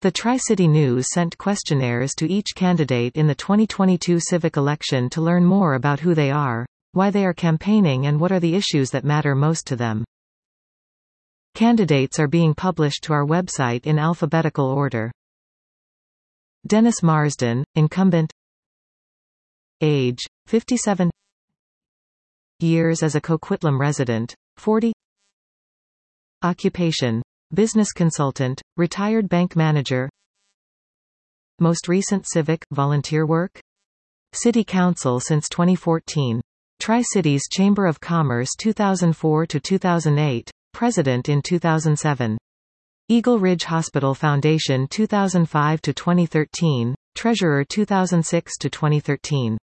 The Tri-City News sent questionnaires to each candidate in the 2022 civic election to learn more about who they are, why they are campaigning and what are the issues that matter most to them. Candidates are being published to our website in alphabetical order. Dennis Marsden, incumbent. Age, 57. Years as a Coquitlam resident, 40. Occupation, business consultant, retired bank manager. Most recent civic, volunteer work? City Council since 2014. Tri-Cities Chamber of Commerce 2004 to 2008, President in 2007. Eagle Ridge Hospital Foundation 2005 to 2013, Treasurer 2006 to 2013.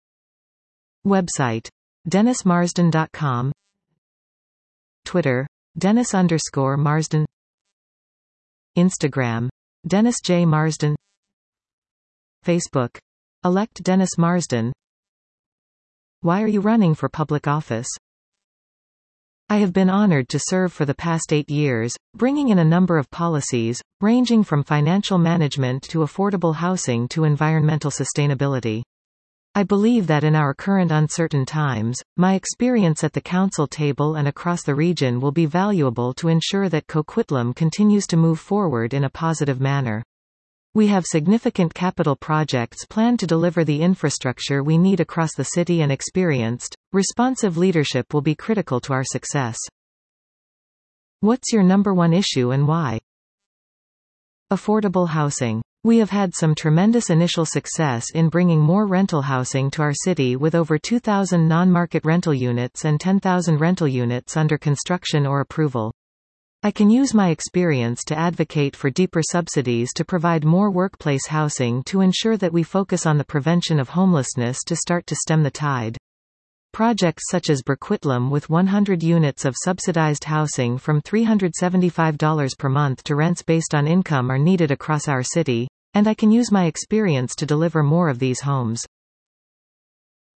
Website: DennisMarsden.com. Twitter: Dennis_Marsden. Instagram: Dennis J. Marsden. Facebook: Elect Dennis Marsden. Why are you running for public office? I have been honored to serve for the past 8 years, bringing in a number of policies, ranging from financial management to affordable housing to environmental sustainability. I believe that in our current uncertain times, my experience at the council table and across the region will be valuable to ensure that Coquitlam continues to move forward in a positive manner. We have significant capital projects planned to deliver the infrastructure we need across the city, and experienced, responsive leadership will be critical to our success. What's your number one issue and why? Affordable housing. We have had some tremendous initial success in bringing more rental housing to our city, with over 2,000 non-market rental units and 10,000 rental units under construction or approval. I can use my experience to advocate for deeper subsidies to provide more workplace housing to ensure that we focus on the prevention of homelessness to start to stem the tide. Projects such as Burquitlam, with 100 units of subsidized housing from $375 per month to rents based on income, are needed across our city, and I can use my experience to deliver more of these homes.